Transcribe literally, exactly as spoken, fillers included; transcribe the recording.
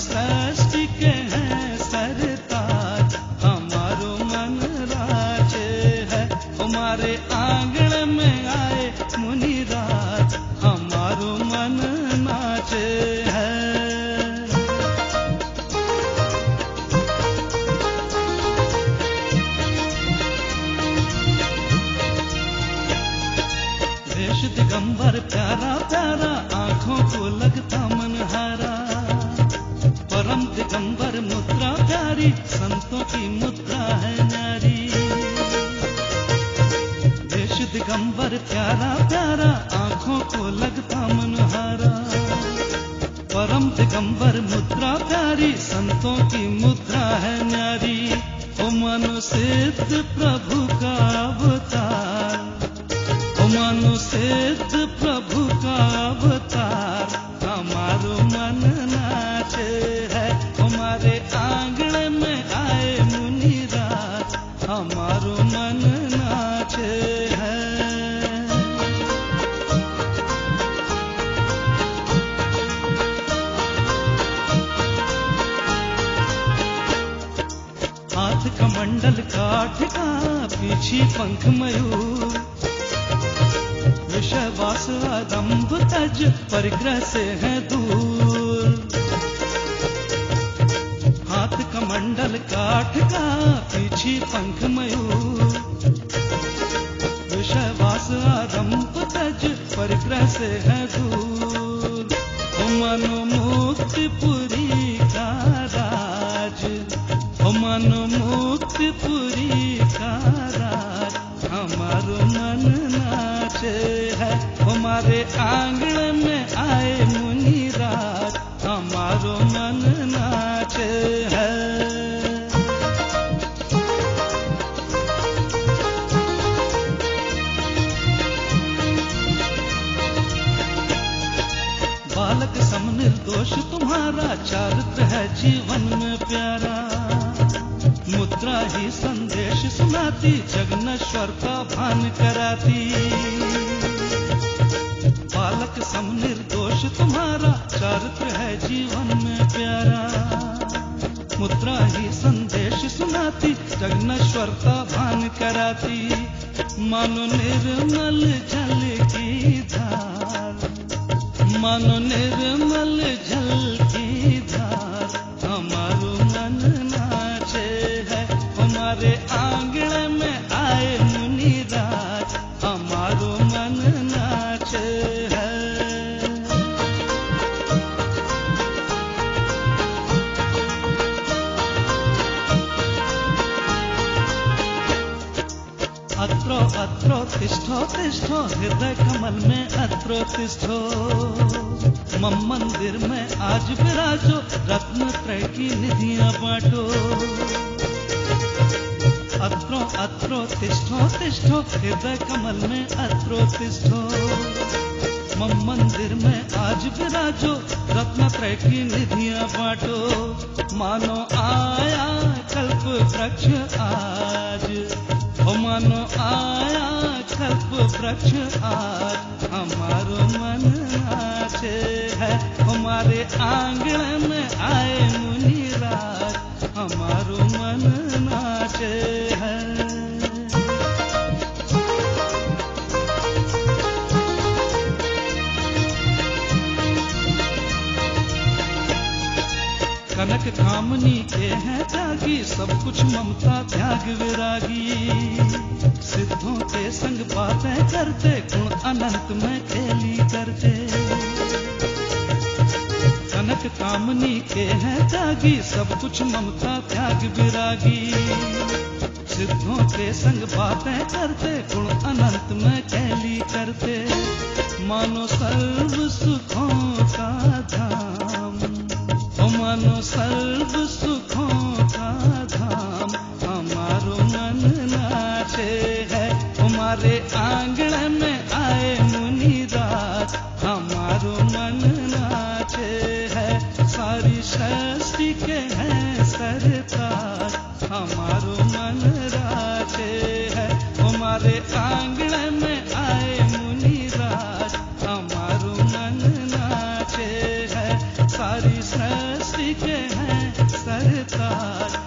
सृष्टि के हैं सरताज, हमारो मन राजे है। हमारे आंगन में आए मुनिराज, हमारो मन नाचे है। देश दिगंबर प्यारा प्यारा, आंखों को लगता मनहारा। परम दिगंबर मुद्रा प्यारी, संतों की मुद्रा है न्यारी। देश दिगंबर प्यारा प्यारा, आंखों को लगता मनहारा। परम दिगंबर मुद्रा प्यारी, संतों की मुद्रा है न्यारी। ओ मनु सिद्ध प्रभु का अवतार, ओ मनु सिद्ध प्रभु का अवतार, हमारो मन नाचे है। हमारे आंगन में आए मुनिराज, हमारो मन नाचे है। हाथ कमंडल काठ का, पीछे पंख मयूर। विषयवास आदम्भ तज, परिग्रह से है दूर। हाथ कमंडल काठ का, पीछे पंख मयूर। विषयवास आदम्भ तज, परिग्रह से है दूर। ओ मनो मुक्तिपुरी का राज, ओ मनो मुक्तिपुरी का राज, हमारो मन नाचे है। हमारे आंगन में आए मुनिराज, हमारो मन नाचे है। बालक सम निर्दोष तुम्हारा, चारित्र है जीवन में प्यारा। मुद्रा ही संदेश सुनाती, जगनश्वर का भान कराती। बालक सम निर्दोष तुम्हारा, चारित्र है जीवन में प्यारा। मुद्रा ही संदेश सुनाती, जगनश्वर का भान कराती। मानो निर्मल जल की धार, मानो निर्मल जल की धार, हमारो मन नाचे है। हमारे आंगन में आए मुनिराज, हमारो मन नाचे है। अत्रो अत्रो तिष्ठो तिष्ठो, हृदय कमल में अत्रो तिष्ठो। मम मंदिर में आज विराजो, रत्न त्रय की निधियां बांटो। अत्रो अत्रो तिष्ठो तिष्ठो, हृदय कमल में अत्रो तिष्ठो। मम मंदिर में आज विराजो, रत्न त्रय की निधियां बांटो। मानो आया कल्प वृक्ष आज, ओ मानो आया कल्प वृक्ष आज, हमारो मन नाचे है। हमारे आंगन में आए मुनिराज, हमारो मन नाचे है। कनक कामनी के हैं त्यागी, सब कुछ ममता त्याग विरागी। सिद्धों के संग बातें करते, गुण अनंत में खेली करते। कनक कामनी के हैं त्यागी, सब कुछ ममता त्याग विरागी। सिद्धों के संग बातें करते, गुण अनंत में खेली करते। मानो सर्व सुखों का धाम, ओ मानो सर्व सुखों का धाम, हमारो मन नाचे है। हमारे आंगन में आए मुनिराज, हमारो मन नाचे है। सारी सृष्टि के हैं सरताज, हमारो मन राजे है। हमारे आंगन में आए मुनिराज, हमारो मन नाचे है। सारी सृष्टि जी के हैं सरताज।